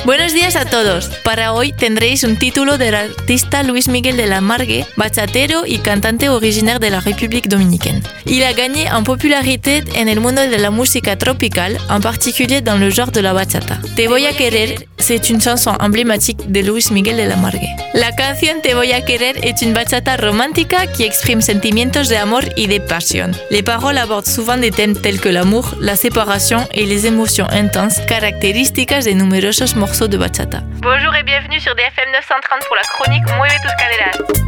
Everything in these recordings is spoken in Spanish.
Buenos días a todos. Para hoy tendréis un título del artista Luis Miguel de la Margue, bachatero y cantante originaire de la République dominicaine. Il a gagné en popularité en el mundo de la música tropical, en particulier dans le genre de la bachata. Te voy a querer, c'est une chanson emblématique de Luis Miguel de la Margue. La canción Te voy a querer est une bachata romántica qui exprime sentimientos de amor y de pasión. Les paroles abordent souvent des thèmes tels que l'amour, la séparation et les émotions intenses, caractéristicas de numerosos morceaux de bachata. Bonjour et bienvenue sur DFM 930 pour la chronique Mueve tus caderas.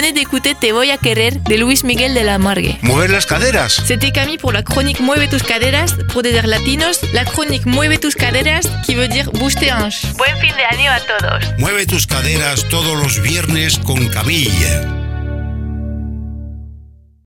venez d'écouter Te voy a querer de Luis Miguel de la Margue. Mover las caderas. C'était Camille pour la chronique Mueve tus caderas, pour des airs latinos, la chronique Mueve tus caderas, qui veut dire bouge tes hanches. Buen fin de año a todos. Mueve tus caderas todos los viernes con Camille.